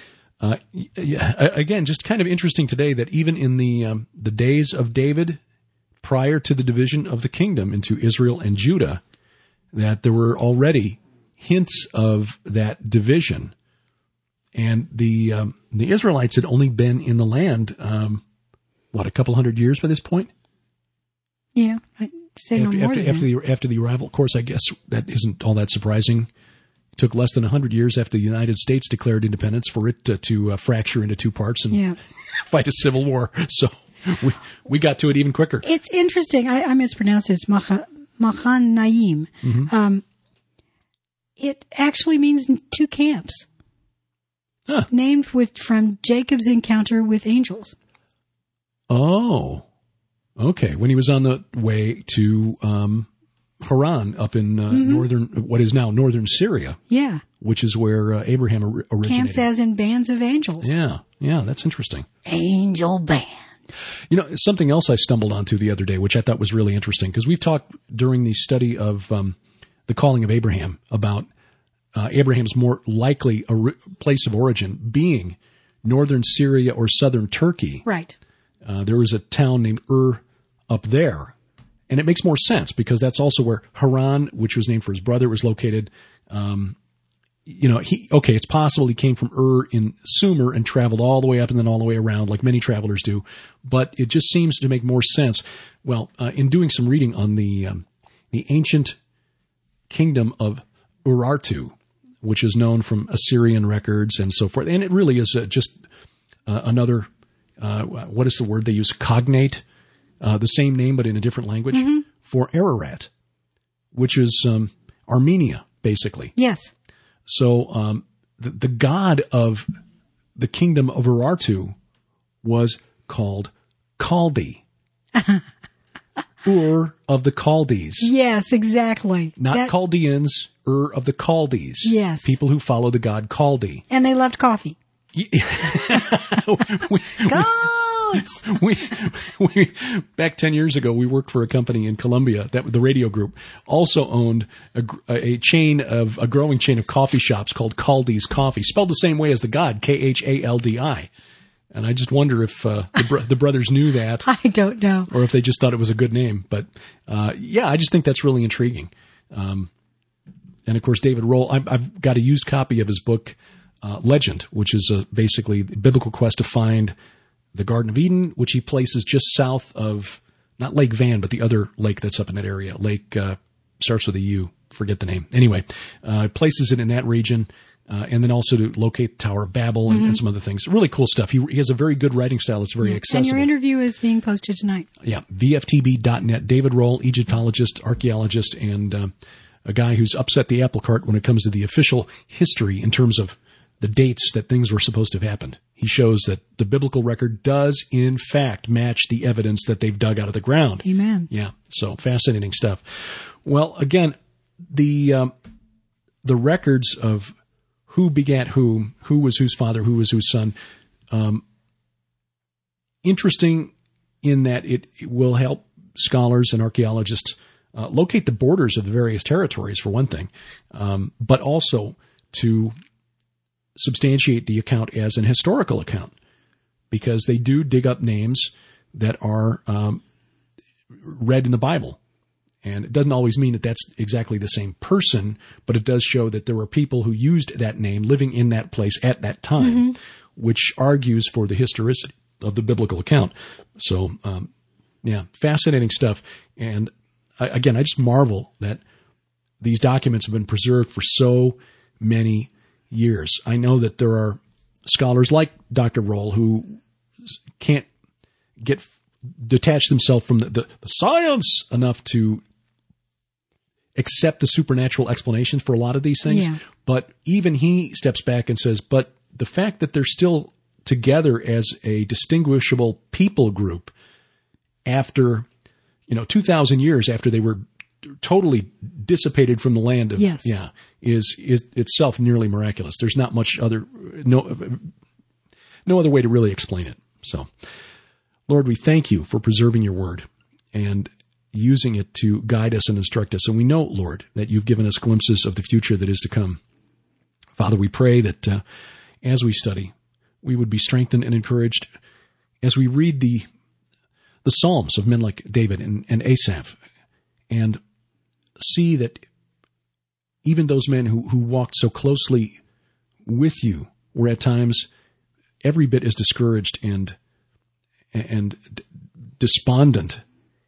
again, just kind of interesting today that even in the days of David, prior to the division of the kingdom into Israel and Judah, that there were already hints of that division, and the Israelites had only been in the land a couple hundred years by this point. Yeah, I'd say no more than that. After the arrival, of course, I guess that isn't all that surprising. It took less than 100 years after the United States declared independence for it to fracture into two parts and fight a civil war. So we got to it even quicker. It's interesting. I mispronounced it. It's Mahanaim. Mm-hmm. It actually means two camps. Huh. Named from Jacob's encounter with angels. Oh. Okay, when he was on the way to Haran up in what is now northern Syria. Yeah. Which is where Abraham originated. Camps as in bands of angels. Yeah, that's interesting. Angel band. You know, something else I stumbled onto the other day, which I thought was really interesting, because we've talked during the study of the calling of Abraham about Abraham's more likely place of origin being northern Syria or southern Turkey. Right. There was a town named Ur up there. And it makes more sense because that's also where Haran, which was named for his brother, was located. It's possible he came from Ur in Sumer and traveled all the way up and then all the way around like many travelers do. But it just seems to make more sense. Well, in doing some reading on the ancient kingdom of Urartu, which is known from Assyrian records and so forth. And it really is just another, what is the word they use? Cognate. The same name, but in a different language, for Ararat, which is Armenia, basically. Yes. So the god of the kingdom of Urartu was called Chaldee. Ur of the Chaldees. Yes, exactly. Not Chaldeans, Ur of the Chaldees. Yes. People who follow the god Chaldee. And they loved coffee. notes. we back 10 years ago, we worked for a company in Colombia that the radio group also owned a growing chain of coffee shops called Caldi's Coffee, spelled the same way as the God, Khaldi. And I just wonder if the brothers knew that. I don't know. Or if they just thought it was a good name. But I just think that's really intriguing. And of course, David Rohl, I've got a used copy of his book, Legend, which is basically the biblical quest to find the Garden of Eden, which he places just south of, not Lake Van, but the other lake that's up in that area. Lake starts with a U, forget the name. Anyway, places it in that region. And then also to locate the Tower of Babel and some other things. Really cool stuff. He has a very good writing style. It's very accessible. And your interview is being posted tonight. Yeah, VFTB.net. David Rohl, Egyptologist, archaeologist, and a guy who's upset the apple cart when it comes to the official history in terms of the dates that things were supposed to have happened. He shows that the biblical record does, in fact, match the evidence that they've dug out of the ground. Amen. Yeah, so fascinating stuff. Well, again, the records of who begat whom, who was whose father, who was whose son. Interesting in that it will help scholars and archaeologists locate the borders of the various territories, for one thing, but also to substantiate the account as an historical account, because they do dig up names that are read in the Bible. And it doesn't always mean that that's exactly the same person, but it does show that there were people who used that name living in that place at that time, which argues for the historicity of the biblical account. So, fascinating stuff. And I just marvel that these documents have been preserved for so many years. I know that there are scholars like Dr. Rohl who can't detach themselves from the science enough to accept the supernatural explanations for a lot of these things. Yeah. But even he steps back and says, but the fact that they're still together as a distinguishable people group after, 2,000 years after they were totally dissipated from the land of, is itself nearly miraculous. There's not much no other way to really explain it. So, Lord, we thank you for preserving your word and using it to guide us and instruct us. And we know, Lord, that you've given us glimpses of the future that is to come. Father, we pray that as we study, we would be strengthened and encouraged as we read the Psalms of men like David and Asaph, and see that even those men who walked so closely with you were at times every bit as discouraged and despondent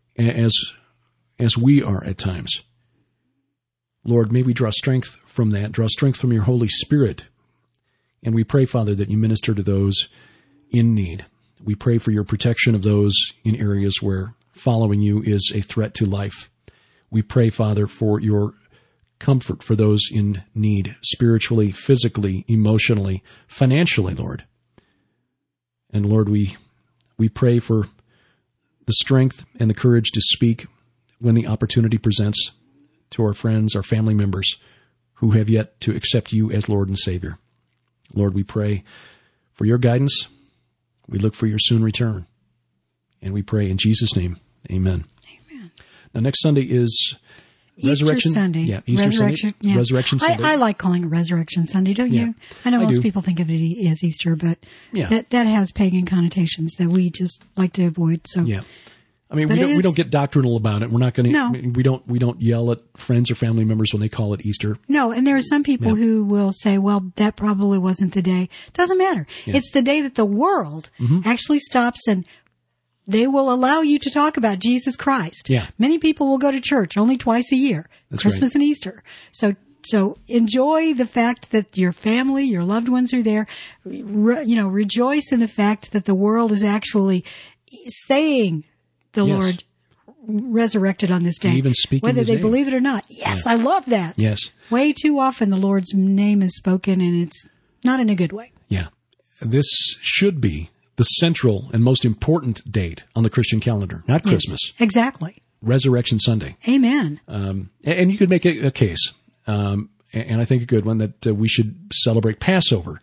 as we are at times. Lord, may we draw strength from that, draw strength from your Holy Spirit. And we pray, Father, that you minister to those in need. We pray for your protection of those in areas where following you is a threat to life. We pray, Father, for your comfort for those in need, spiritually, physically, emotionally, financially, Lord. And Lord, we pray for the strength and the courage to speak when the opportunity presents to our friends, our family members who have yet to accept you as Lord and Savior. Lord, we pray for your guidance. We look for your soon return. And we pray in Jesus' name, amen. Amen. Now, next Sunday is Resurrection Sunday. Yeah, Easter Resurrection, Sunday. yeah. Resurrection Sunday. I like calling it Resurrection Sunday, don't you? I know most people think of it as Easter, but that has pagan connotations that we just like to avoid. So yeah. I mean, we don't get doctrinal about it. We're not going to. No. We don't yell at friends or family members when they call it Easter. No, and there are some people who will say, "Well, that probably wasn't the day." Doesn't matter. Yeah. It's the day that the world actually stops, and they will allow you to talk about Jesus Christ. Yeah. Many people will go to church only twice a year, That's Christmas right. and Easter. So enjoy the fact that your family, your loved ones are there. Rejoice in the fact that the world is actually saying the Lord resurrected on this day. And even speaking whether they name. believe it or not. Yes, I love that. Yes. Way too often the Lord's name is spoken, and it's not in a good way. Yeah. This should be the central and most important date on the Christian calendar, not Christmas. Yes, exactly. Resurrection Sunday. Amen. And you could make a case, and I think a good one, that we should celebrate Passover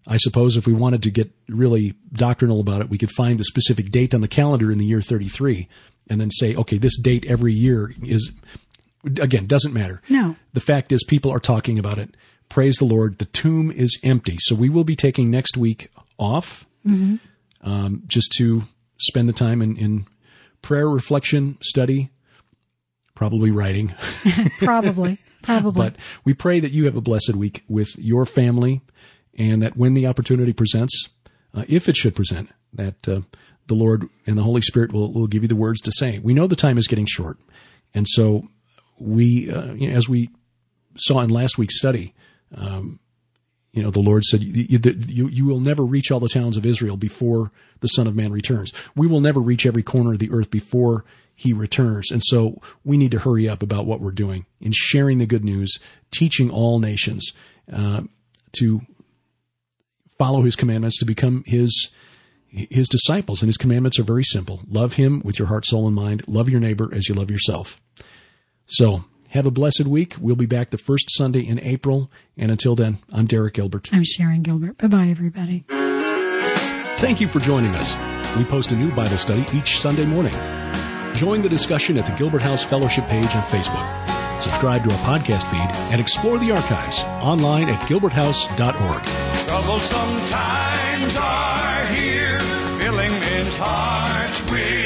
I suppose if we wanted to get really doctrinal about it, we could find the specific date on the calendar in the year 33 and then say, okay, this date every year is, again, doesn't matter. No. The fact is people are talking about it. Praise the Lord. The tomb is empty. So we will be taking next week off just to spend the time in prayer, reflection, study, probably writing. Probably. But we pray that you have a blessed week with your family and that when the opportunity presents, if it should present, that the Lord and the Holy Spirit will give you the words to say. We know the time is getting short. And so we, as we saw in last week's study, the Lord said, you will never reach all the towns of Israel before the Son of Man returns. We will never reach every corner of the earth before he returns. And so we need to hurry up about what we're doing in sharing the good news, teaching all nations to follow his commandments, to become his disciples. And his commandments are very simple. Love him with your heart, soul, and mind. Love your neighbor as you love yourself. So have a blessed week. We'll be back the first Sunday in April. And until then, I'm Derek Gilbert. I'm Sharon Gilbert. Bye-bye, everybody. Thank you for joining us. We post a new Bible study each Sunday morning. Join the discussion at the Gilbert House Fellowship page on Facebook. Subscribe to our podcast feed and explore the archives online at gilberthouse.org. Troublesome times are here, filling men's hearts with